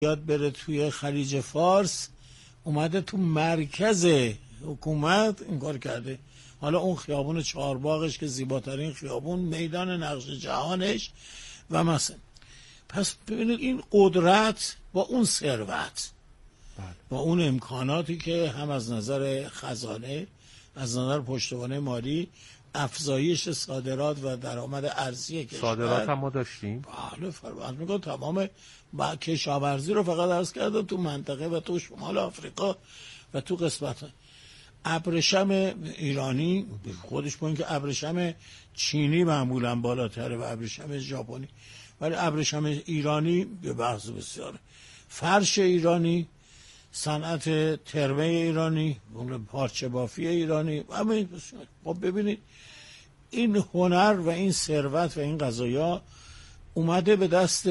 یاد بره توی خلیج فارس، اومده تو مرکز حکومت این کار کرده. حالا اون خیابون چهارباغش که زیباترین خیابون، میدان نقش جهانش و مثلا. پس ببینید این قدرت با اون ثروت، با اون امکاناتی که هم از نظر خزانه، از نظر پشتوانه مالی، افزایش صادرات و درآمد ارزی کشور. صادرات هم ما داشتیم. بله، فرض می‌کنم تمام کشاورزی رو فقط عرض کردم تو منطقه و تو شمال آفریقا و تو قسمت ابریشم ایرانی خودش، با اینکه ابریشم چینی معمولا بالاتره و ابریشم ژاپنی، ولی ابریشم ایرانی به بحث بسیاره. فرش ایرانی، صنعت ترمه ایرانی، پارچه بافی ایرانی، همه. خب ببینید این هنر و این ثروت و این قضایا اومده به دست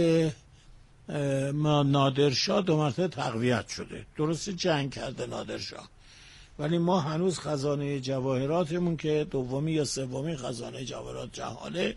نادرشاه، دو مرتبه تقویت شده. درسته جنگ کرده نادرشاه، ولی ما هنوز خزانه جواهراتمون که دومی یا سومی خزانه جواهرات جهانه،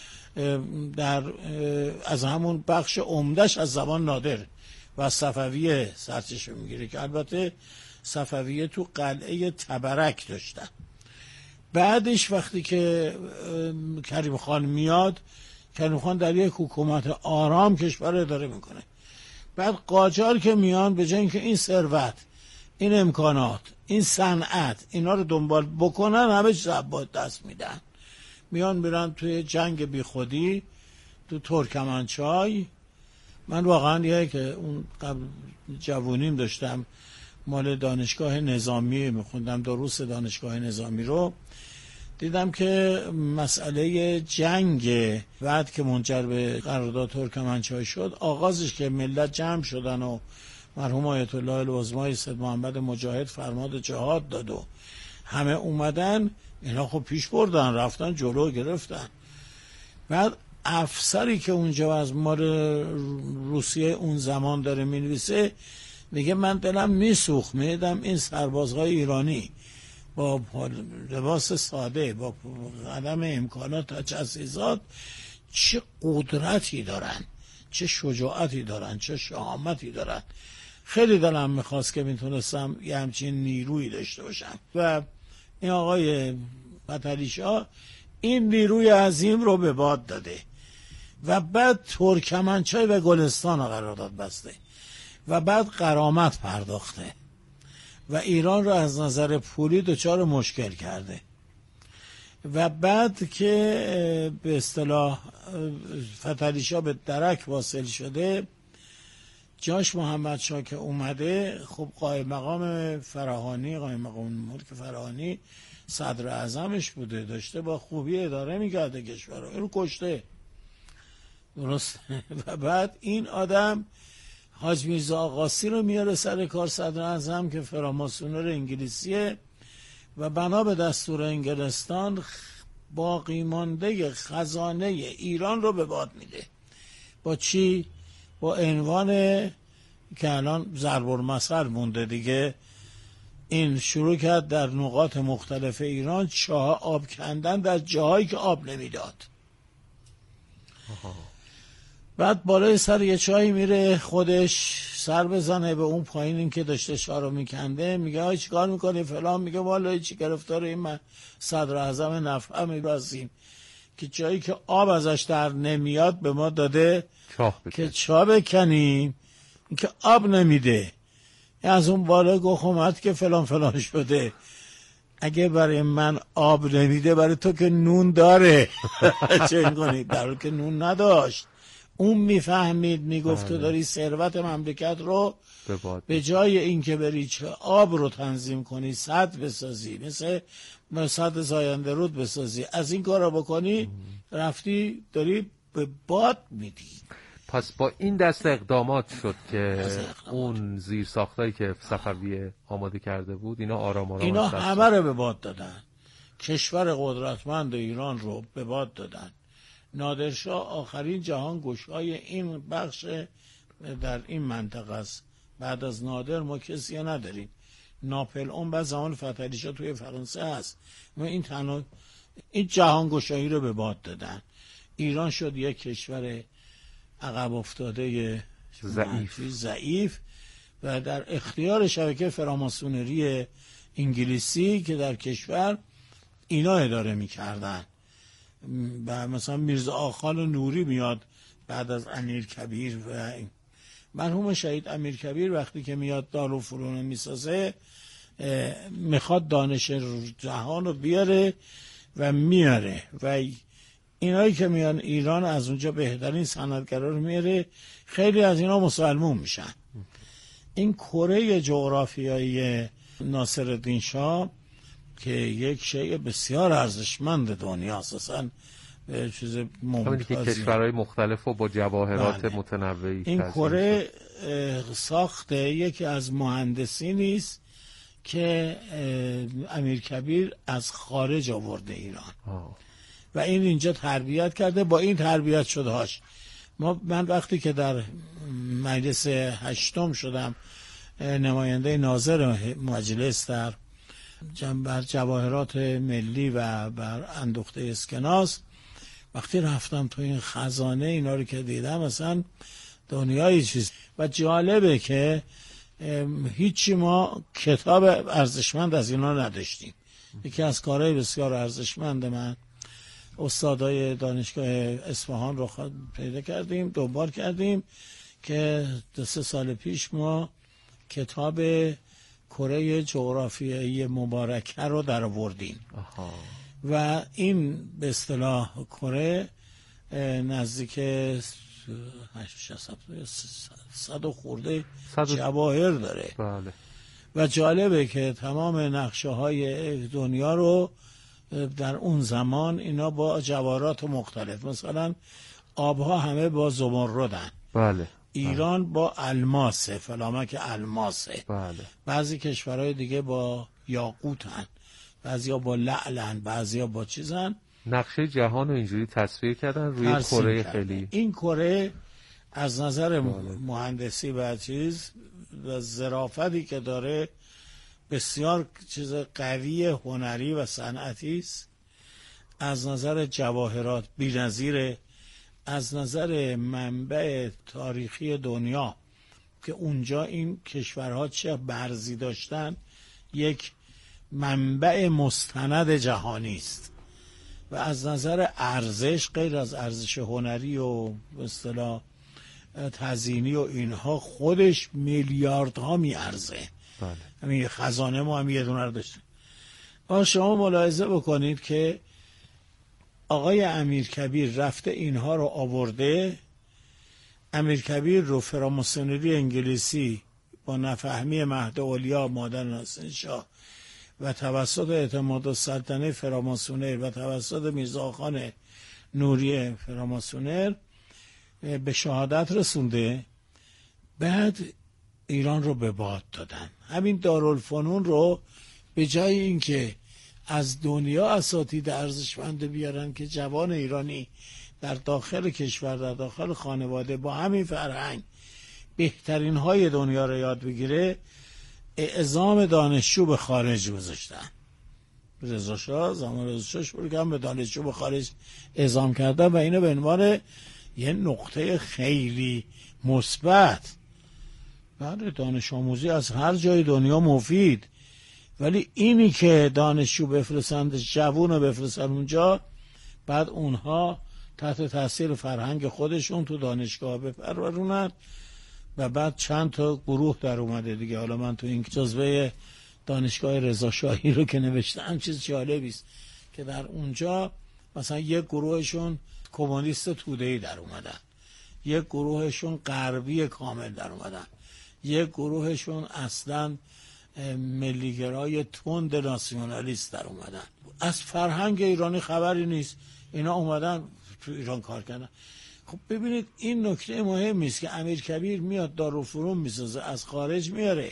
در از همون بخش عمدش از زمان نادر و صفویه سرچشمه میگیره، که البته صفویه تو قلعه تبرک داشتن. بعدش وقتی که کریم خان میاد، کریم خان در یک حکومت آرام کشور رو اداره میکنه. بعد قاجار که میان، به جای اینکه این ثروت، این امکانات، این صنعت، اینا رو دنبال بکنن، همه چیز با دست میدن، میان میرن توی جنگ بی خودی تو ترکمنچای. من واقعا که اون قبل جوونیم داشتم مال دانشگاه نظامی میخوندم، دروس دانشگاه نظامی رو دیدم که مسئله جنگ بعد که منجر به قرارداد ترکمنچای شد، آغازش که ملت جمع شدن و مرحوم آیت الله العظما سید محمد مجاهد فرماد جهاد داد و همه اومدن، اینا خب پیش بردن، رفتن جلو گرفتن. بعد افسری که اونجا از مال روسیه اون زمان داره مینویسه، میگه من دلم میسوخت، میدم این سربازهای ایرانی با لباس ساده، با عدم امکانات و تجهیزات، چه قدرتی دارن، چه شجاعتی دارن، چه شهامتی دارن. خیلی دلم میخواست که میتونستم یه همچین نیرویی داشته باشم. و این آقای فتحعلی شاه این نیروی عظیم رو به باد داده و بعد ترکمنچای و گلستان رو قرارداد بسته و بعد غرامت پرداخته و ایران رو از نظر پولی دچار مشکل کرده. و بعد که به اصطلاح فتحعلی شاه به درک واصل شده، جاش محمد شاه که اومده، خب قائم مقام فراهانی، قائم مقام ملک فراهانی صدر اعظمش بوده، داشته با خوبی اداره میکرده کشور رو، اینو کشته. درست. و بعد این آدم حاج میرزا آقاسی رو میاره سر کار صدر اعظم که فراماسونر انگلیسیه و بنا به دستور انگلستان باقی مانده خزانه ایران رو به باد میده. با چی؟ با عنوان که الان ضرب المثل مونده دیگه، این شروع کرد در نقاط مختلف ایران چاه آب کندن در جاهایی که آب نمیداد. بعد بالای سر یه چاهی میره خودش سر بزنه به اون پایینی که داشته چاه رو میکنده، میگه آی چی کار میکنی فلان، میگه والا چی گرفتار این من صدر اعظم نفع میبازیم که جایی که آب ازش در نمیاد به ما داده که چاه بکنیم، این که آب نمیده. از اون بالا گفت اومد که فلان فلان شده، اگه برای من آب نمیده برای تو که نون داره. چه کنی؟ در حالی که نون نداشت. اون میفهمید، میگفت تو داری ثروت مملکت رو به جای اینکه بری چه آب رو تنظیم کنی، سد بسازی، مثل سد زاینده رود بسازی، از این کار رو بکنی، رفتی داری به باد میدی. پس با این دست اقدامات شد که اون زیرساختایی که صفویه آماده کرده بود، اینا آرام آرام اینا همه رو به باد دادن. کشور قدرتمند ایران رو به باد دادن. نادرشاه آخرین جهان گشای این بخش در این منطقه است. بعد از نادر ما کسی نداریم. ناپل اون بعد زمان فتحعلی شاه توی فرانسه هست. ما این جهان گشایی رو به باد دادن. ایران شد یک کشور عقب افتاده ضعیف و در اختیار شبکه فراماسونری انگلیسی که در کشور اینا اداره میکردن. و مثلا میرزا آخان نوری میاد بعد از امیرکبیر و مرحوم شهید امیرکبیر وقتی که میاد دارالفنون میسازه میخواد دانش جهان رو بیاره و میاره و اینایی که میان ایران از اونجا بهترین صنعتگرا رو میاره، خیلی از اینا مسلمون میشن. این کره جغرافیایی ناصرالدین شاه که یک شیء بسیار ارزشمند دنیاست، اصلا چیز ممتازی که کشورهای مختلف و با جواهرات متنوعی. این کره ساخت یکی از مهندسینی است که امیرکبیر از خارج آورده ایران و این اینجا تربیت کرده. با این تربیت شدهاش من وقتی که در مجلس 8 شدم نماینده ناظر مجلس در بر جواهرات ملی و بر اندوخته اسکناس، وقتی رفتم تو این خزانه اینا رو که دیدم مثلا دنیای چیز و جالبه که هیچی ما کتاب ارزشمند از اینا نداشتیم. یکی از کارهای بسیار ارزشمند من استادای دانشگاه اصفهان رو پیدا کردیم، دنبال کردیم که 2-3 سال پیش ما کتاب کره جغرافیایی مبارکه رو در آوردیم و این به اصطلاح کره نزدیک 100 خورده جواهر داره. بله. و جالبه که تمام نقشه های دنیا رو در اون زمان اینا با جواهرات مختلف، مثلا آبها همه با زمردن. بله. ایران با الماسه، فلامک الماسه. بله. بعضی کشورهای دیگه با یاقوتن، بعضیا با لعلن، بعضیا با چیزن. نقشه جهان رو اینجوری تصویر کردن روی کره خیلی. این کره از نظر مهندسی و چیز و ظرافتی که داره بسیار چیز قوی هنری و صنعتی است. از نظر جواهرات بی‌نظیره. از نظر منبع تاریخی دنیا که اونجا این کشورها چه برزی داشتن، یک منبع مستند جهانی است. و از نظر ارزش، غیر از ارزش هنری و به اصطلاح تزیینی و اینها، خودش میلیاردها میارزه. بله. همین خزانه ما هم یه دونه رو داشتیم. شما ملاحظه بکنید که آقای امیرکبیر رفته اینها رو آورده. امیرکبیر رو فراماسونری انگلیسی با نفهمی مهد اولیا مادر ناصرالدین شاه و توسط اعتماد السلطنه فراماسونر و توسط میرزا خان نوری فراماسونر به شهادت رسونده. بعد ایران رو به باد دادن. همین دارالفنون رو به جای اینکه از دنیا اساتید ارزشمند بیارن که جوان ایرانی در داخل کشور، در داخل خانواده با همین فرهنگ بهترین های دنیا رو یاد بگیره، اعزام دانشجو به خارج گذاشتن. رضا شاه، زمان رضا شاه شروع کردن به دانشجو به خارج اعزام کردن و اینو به عنوان یه نقطه خیلی مثبت. بله، دانش آموزی از هر جای دنیا مفید، ولی اینی که دانشجو بفرستند، جوون رو بفرستن اونجا، بعد اونها تحت تاثیر فرهنگ خودشون تو دانشگاه بپرورونن و بعد چند تا گروه در اومده دیگه. حالا من تو این جزوه دانشگاه رضا شاهی رو که نوشتم چیز جالبی است که در اونجا مثلا یک گروهشون کمونیست توده‌ای در اومدن، یک گروهشون غربی کامل در اومدن، یک گروهشون اصلا ملیگرای تند ناسیونالیست در اومدن. از فرهنگ ایرانی خبری نیست، اینا اومدن تو ایران کار کردن. خب ببینید این نکته مهمی است که امیرکبیر میاد دارالفنون میسازه، از خارج میاره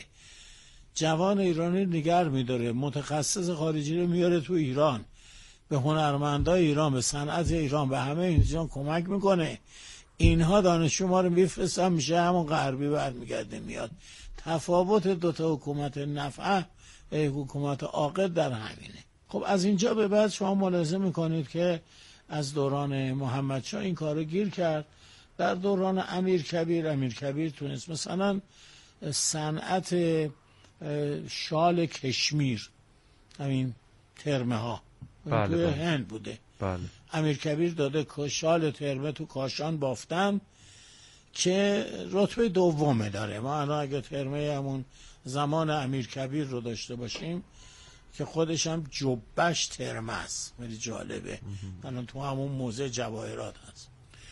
جوان ایرانی نگر میداره، متخصص خارجی رو میاره تو ایران، به هنرمندای ایران، به صنعت ایران، به همه اینجا کمک میکنه. اینها دانشجو ما رو میفرستن، میشه همون غربی برمیگرده میاد. تفاوت دوتا حکومت نفع حکومت عاقل در همینه. خب از اینجا به بعد شما ملاحظه میکنید که از دوران محمد شاه این کارو گیر کرد در دوران امیرکبیر تونست مثلا صنعت شال کشمیر، همین ترمه ها توی هند بوده. بله. امیرکبیر داده شال ترمه تو کاشان بافتن که رتبه دومه داره. ما الان اگه ترمه همون زمان امیرکبیر رو داشته باشیم که خودش هم جبهش ترمه است، خیلی جالبه، الان تو همون موزه جواهرات هست.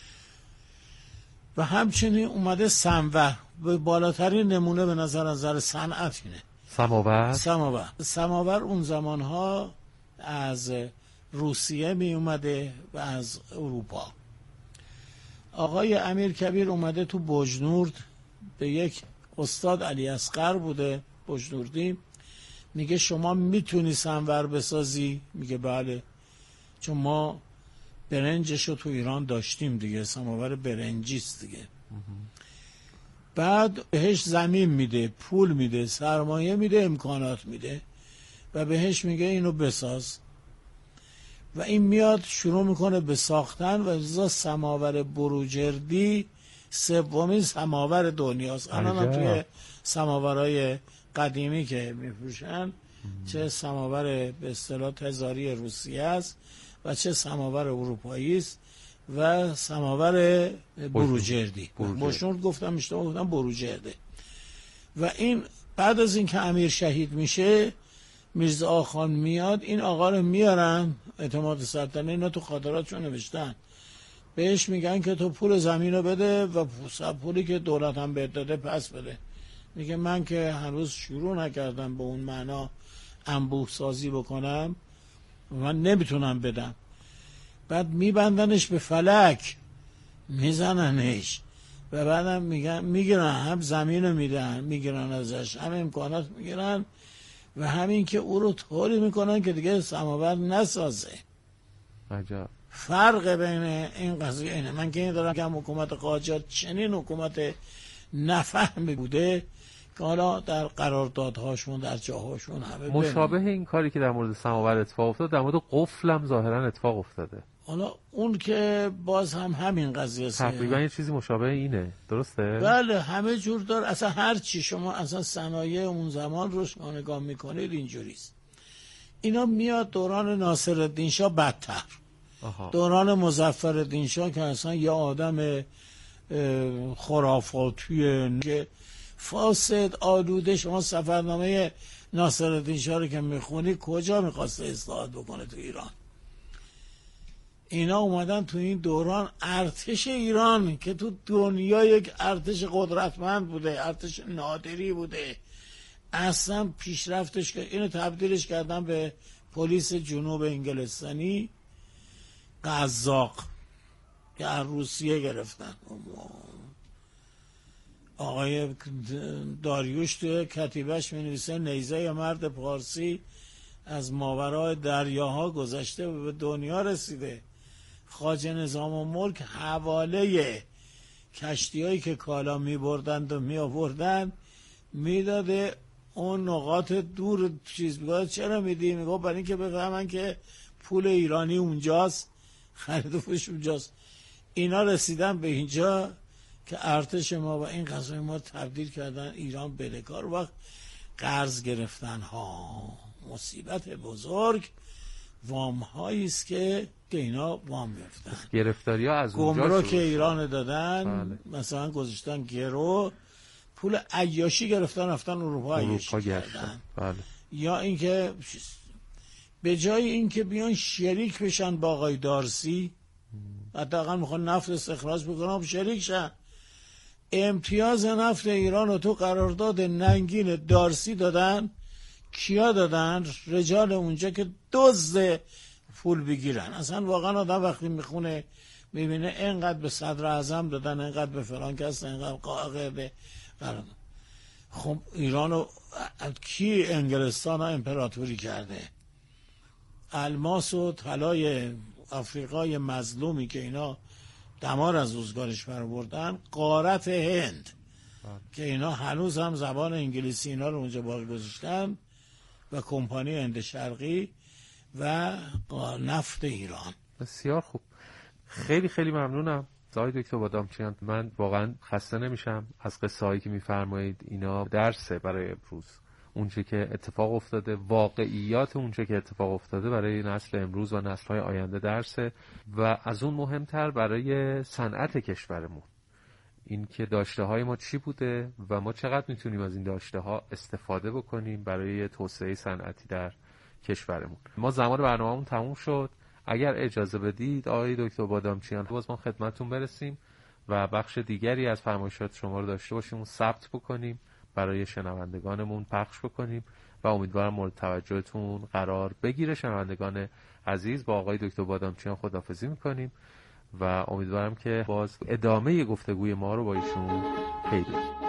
و همچنین اومده سمور، به بالاترین نمونه به نظر صنعت اینه. سماور اون زمانها از روسیه می اومده و از اروپا. آقای امیرکبیر اومده تو بجنورد به یک استاد علی اصغر بوده بجنوردی، میگه شما میتونی سمور بسازی؟ میگه بله، چون ما برنجشو تو ایران داشتیم دیگه، سماور برنجیست دیگه. بعد بهش زمین میده، پول میده، سرمایه میده، امکانات میده و بهش میگه اینو بساز و این میاد شروع میکنه به ساختن و ازا سماور بروجردی سومین سماور دنیاست. الان توی سماورهای قدیمی که میفروشن چه سماور به اصطلاح تزاری روسیه است و چه سماور اروپایی است و سماور بروجردی. بشنورد گفتم اشتباه گفتم، بروجرده. و این بعد از اینکه امیر شهید میشه، میرزا آخان میاد، این آقا رو میارن اعتماد سلطنه، اینا تو خاطراتشون نوشتن، بهش میگن که تو پول زمین رو بده و پولی که دولت هم بهت داده پس بده. میگه من که هنوز شروع نکردم به اون معنا انبوه سازی بکنم، من نمیتونم بدم. بعد میبندنش به فلک، میزننش و بعدم میگیرن، هم زمین رو میگیرن ازش، هم امکانات میگیرن و همین که او رو طوری میکنن که دیگه سماور نسازه. عجب. فرق بین این قضیه اینه. من که این دارم که حکومت قاجار چنین حکومت نفهمی بوده که حالا در قراردادهاشون در جاهاشون همه مشابه این کاری که در مورد سماور اتفاق افتاد در مورد قفل هم ظاهرا اتفاق افتاده. حالا اون که باز هم همین قضیه است، تقریبا یه چیزی مشابه اینه، درسته؟ بله، همه جور دار. اصلا هر چی شما اصلا صنایع اون زمان روش نگاه میکنید اینجوریست. اینا میاد دوران ناصرالدین شاه بدتر. دوران مظفرالدین شاه که اصلا یه آدم خرافاتیه که فاسد آلوده، شما سفرنامه ناصرالدین شاه رو که میخونی کجا میخواسته اصلاحات بکنه تو ایران؟ اینا اومدن تو این دوران ارتش ایران که تو دنیا یک ارتش قدرتمند بوده، ارتش نادری بوده، اصلا پیشرفتش که اینو تبدیلش کردن به پلیس جنوب انگلستانی قزاق که از روسیه گرفتن. آقای داریوش توی کتیبهش می نویسه نیزه مرد پارسی از ماورای دریاها گذشته و به دنیا رسیده. خواجه نظام الملک حواله کشتی هایی که کالا می بردند و می آوردند میداده اون نقاط دور چیز میگه چرا میدی؟ میگه برای اینکه بفهمن که پول ایرانی اونجاست، خرید و فروش اونجاست. اینا رسیدن به اینجا که ارتش ما و این قضای ما تبدیل کردن ایران بدهکار. وقت قرض گرفتن ها مصیبت بزرگ، وام هایی است که اینا وام گرفتن، گرفتاری ها از اونجا گمرک که ایران دادن. بله. مثلا گذاشتن گرو، پول عیاشی گرفتن رفتن اروپا عیاشی کردن. بله. یا اینکه به جای اینکه بیان شریک بشن با آقای دارسی، حداقل میخوان نفت استخراج بکنن، شریک شن، امتیاز نفت ایران رو تو قرارداد ننگین دارسی دادن. کیا دادن؟ رجال اونجا که دزد پول بگیرن. اصلا واقعا آدم وقتی میخونه میبینه اینقدر به صدر اعظم دادن، اینقدر به فلان کس، اینقدر قاعده. خب ایرانو کی انگلستان ها امپراتوری کرده؟ الماس و طلای آفریقای مظلومی که اینا دمار از روزگارش برآوردن، غارت هند که اینا هنوز هم زبان انگلیسی اینا رو اونجا باقی گذاشتن و کمپانی هند شرقی و نفت ایران. بسیار خوب، خیلی خیلی ممنونم. آقای دکتر بادامچیان، من واقعا خسته نمیشم از قصه هایی که میفرمایید. اینا درسه برای امروز. اونچه که اتفاق افتاده، واقعیات اونچه که اتفاق افتاده برای نسل امروز و نسل‌های آینده درسه و از اون مهمتر برای صنعت کشورمون. این که داشته‌های ما چی بوده و ما چقدر میتونیم از این داشته‌ها استفاده بکنیم برای توسعه صنعتی در کشورمون. ما زمان برنامه‌مون تموم شد. اگر اجازه بدید آقای دکتر بادامچیان، باز ما خدمتتون برسیم و بخش دیگری از فرمایشات شما رو داشته باشیم و ثبت بکنیم، برای شنوندگانمون پخش بکنیم و امیدوارم مورد توجهتون قرار بگیره. شنوندگان عزیز، با آقای دکتر بادامچیان خداحافظی میکنیم و امیدوارم که باز ادامه گفتگوی ما رو با ایشون پیدا کنیم.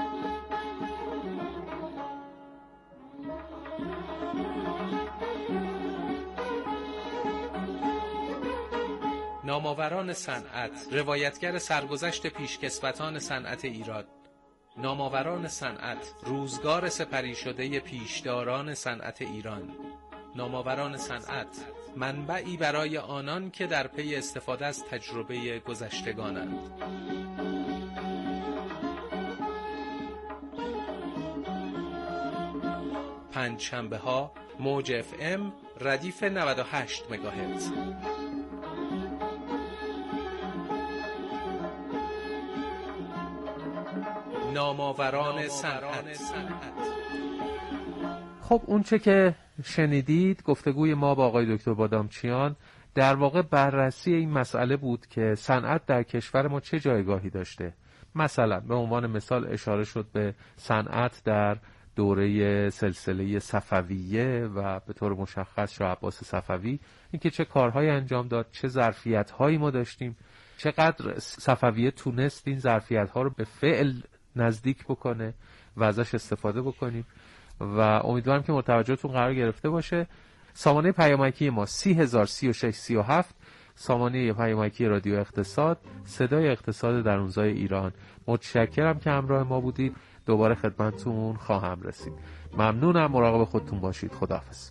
نامآوران صنعت، روایتگر سرگذشت پیشکسوتان صنعت ایران. نامآوران صنعت، روزگار سپری شده پیشداران صنعت ایران. نامآوران صنعت، منبعی برای آنان که در پی استفاده از تجربه گذشتگانند. پنجشنبه‌ها موج FM ردیف 98 مگاهرتز. نامآوران صنعت. خب اون چه که شنیدید، گفتگوی ما با آقای دکتر بادامچیان در واقع بررسی این مسئله بود که صنعت در کشور ما چه جایگاهی داشته. مثلا به عنوان مثال اشاره شد به صنعت در دوره سلسله صفویه و به طور مشخص شاه عباس صفوی، اینکه چه کارهایی انجام داد، چه ظرفیت‌هایی ما داشتیم، چقدر صفویه تونست این ظرفیت‌ها رو به فعل نزدیک بکنه و ازش استفاده بکنیم و امیدوارم که متوجهتون قرار گرفته باشه. سامانه پیامکی ما 303637، سامانه پیامکی رادیو اقتصاد، صدای اقتصاد درونزای ایران. متشکرم که همراه ما بودید. دوباره خدمتتون خواهم رسید. ممنونم. مراقب خودتون باشید. خداحافظ.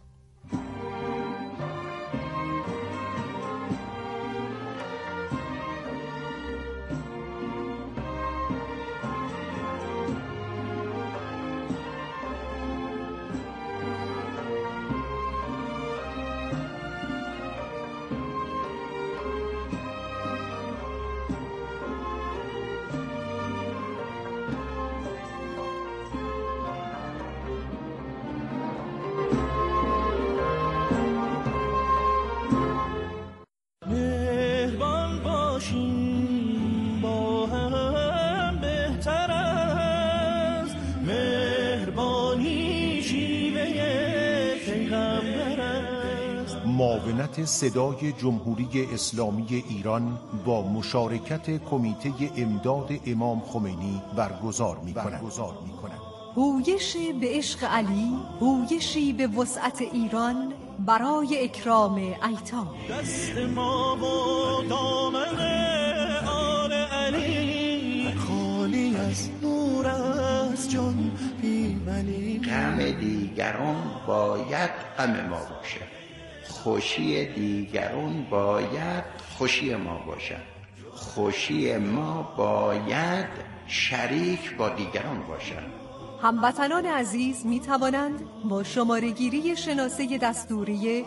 معاونت صدای جمهوری اسلامی ایران با مشارکت کمیته امداد امام خمینی برگزار می‌کند. هویش به عشق علی، هویشی به وسعت ایران برای اکرام ایتام. دست ما و دامن آل علی خالی از نور از جان بی‌منی. غم دیگران باید غم ما باشد، خوشی دیگران باید خوشی ما باشد، خوشی ما باید شریک با دیگران باشد. هموطنان عزیز می توانند با شماره‌گیری شناسه دستوری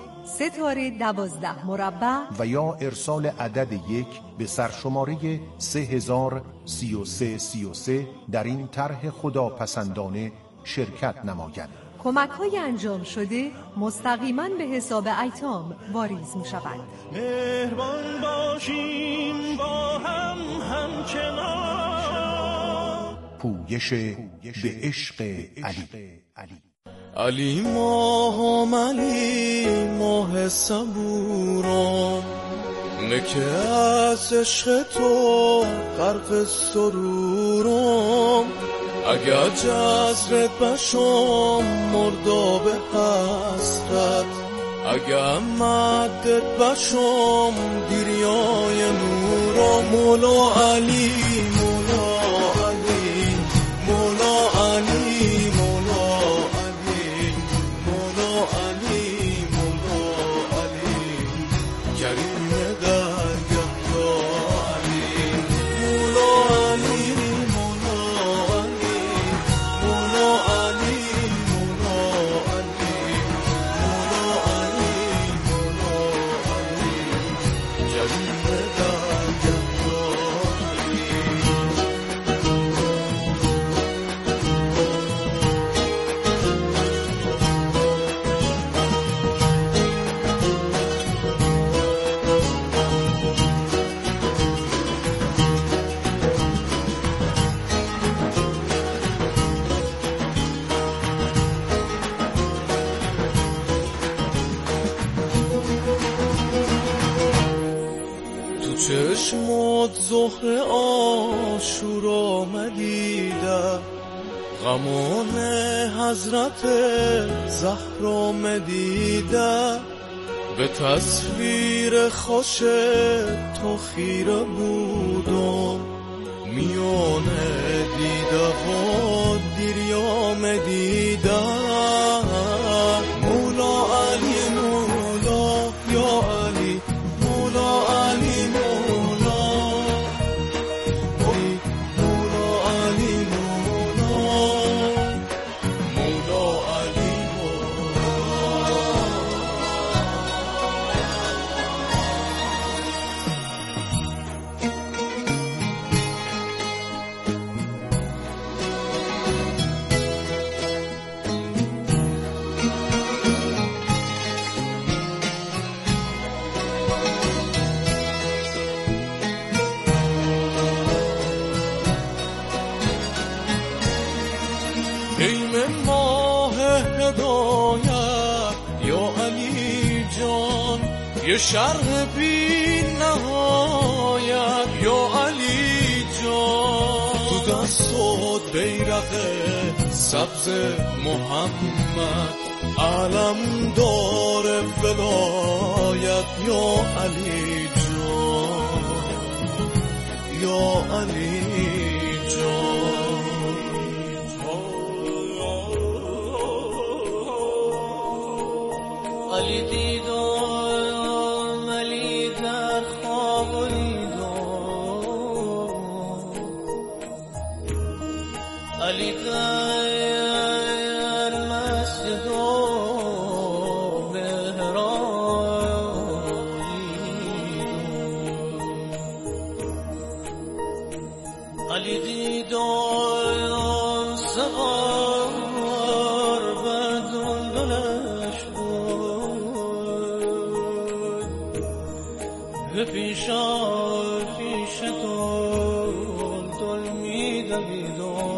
3-12 و یا ارسال عدد 1 به سرشماره 303333 در این طرح خداپسندانه شرکت نمایند. کمک‌های انجام شده مستقیما به حساب ایتام واریز می‌شود. مهربان باشیم با هم همچنان. پویش به عشق علی. علی ماهم، علی ماه صبورم، نکه از عشق تو غرق سرورم. اگر جزرت بشم مرداب حسرت، اگر مدت بشم دیریای نورم. مولا علی، مولا علی، مولا علی، مولا علی، مولا علی، مولا علی، کریم درگه یا علی. چشمات زهر عاشورا مدیده غمان حضرت زهرا مدیده به تصویر خوش تو خیره بودم میان دیده و دیریام دیده مولا علی مولا یا علی مولا علی مولا مولا علی مولا مولا علی یه شرح بی نهایت یا علی جان تو دستات بیرق سبز محمد علم دار ولایت یا علی جان یا علی جان علی دیدم علی در مسجد و علی دیدم سوار بدون دلش بود به پیش دل میدویدم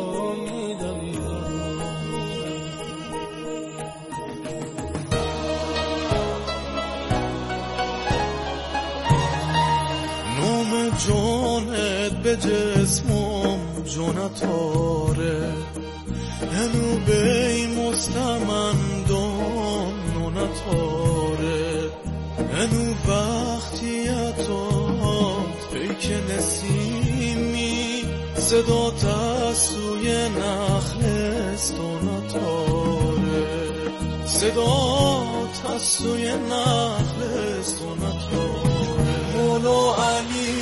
جونت به جسمم جونتاره هنو بی مستمندم نونتاره هنو وقتیتات پیک نسیمی صدا تسوی نخلستونتاره صدا تسوی نخلستونتاره مولا علی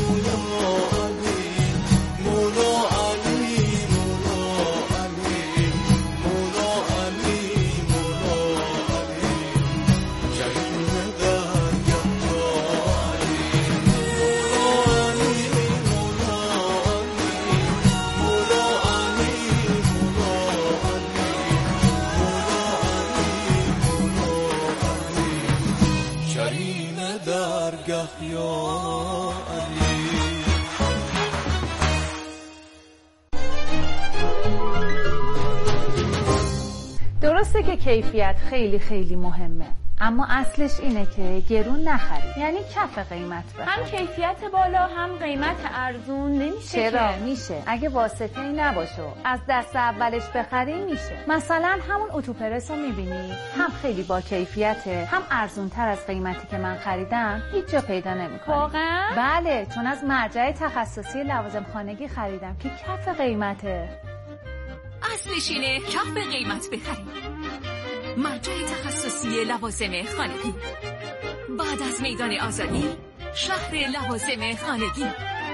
درسته که کیفیت خیلی خیلی مهمه، اما اصلش اینه که گرون نخرید، یعنی کف قیمت بخرید. هم کیفیت بالا هم قیمت ارزون نمیشه. چرا؟ میشه. اگه واسطه‌ای نباشه از دست اولش بخری میشه. مثلا همون اتوپرس رو میبینی، هم خیلی با کیفیته، هم ارزونتر از قیمتی که من خریدم، هیچ جا پیدا نمی‌کنی. واقعا؟ بله، چون از مرجع تخصصی لوازم خانگی خریدم که کف قیمته. اصلش اینه کف قیمت بخرید. مرجع تخصصی لوازم خانگی، بعد از میدان آزادی، شهر لوازم خانگی.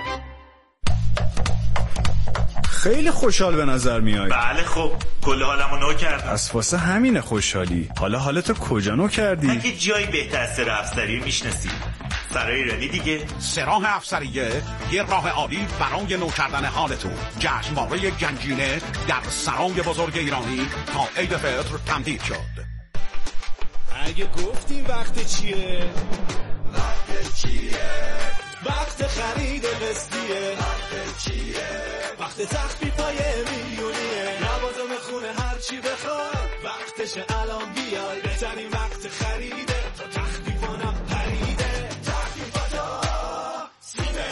خیلی خوشحال به نظر میای. بله خب کل حالمو نو کردم. از واسه همین خوشحالی. حالا حالتو کجا نو کردی؟ اگه جایی بهتر از سر افسری میشناسی. سرای ایرانی دیگه. سراح افسریه یه راه عالی برای نو کردن حالتون. جشنواره گنجینه در سرای بزرگ ایرانی تا عید فطر تمدید شد. اگه گفتیم وقت چیه؟ وقت چیه؟ وقت خرید قسطیه. وقت چیه؟ وقت تخفیفای میلیونیه. لوازم خونه هر چی بخواد وقتشه الان بیای. بهترین وقت خریده تا تخفیفانم پریده. تخفیفاتا سیمه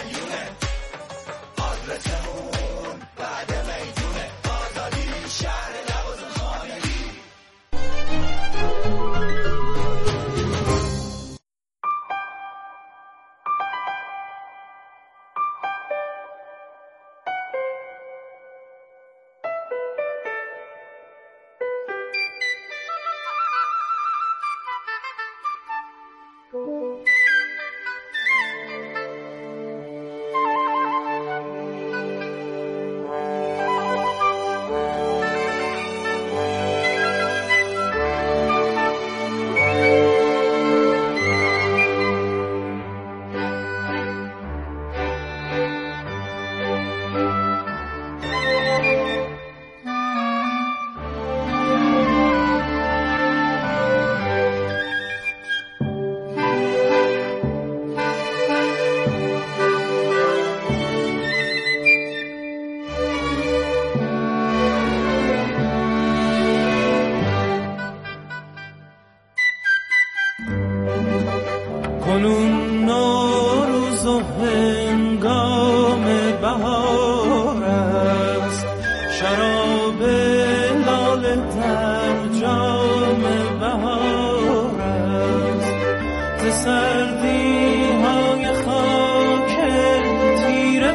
کنون نوروز و هنگام بهار است، شراب لاله در جام بهار است. ز سردی های خاک تیره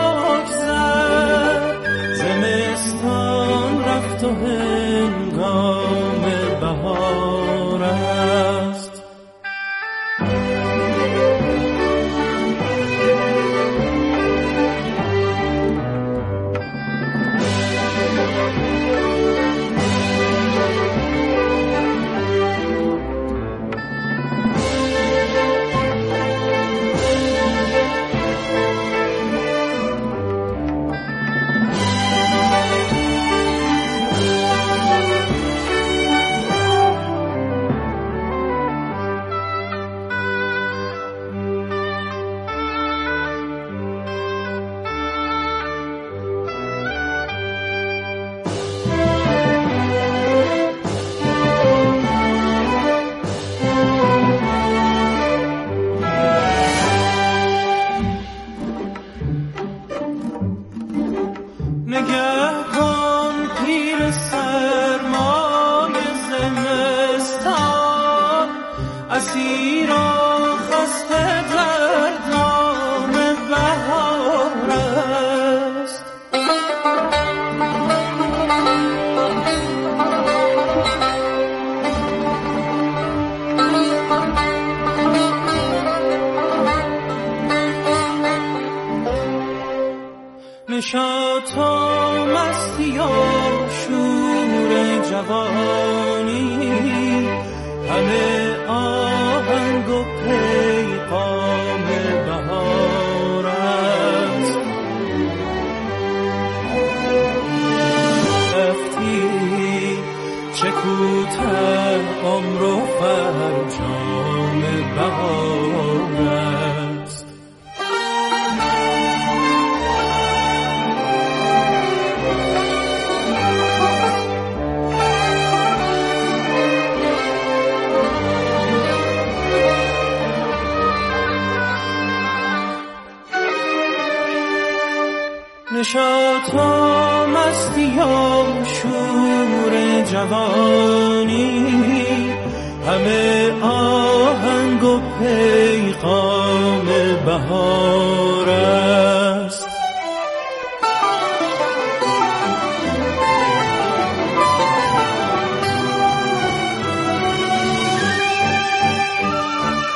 بگذر، زمستان رفت و هنگام بهار است. نشاط و مستی و شور جوانی، همه آهنگ و پیغام بهار است. رفتی چه کوتاه عمر و فرجام بهار است. نشاط و مستی و شور جوانی، همه آهنگ و پیغام بهار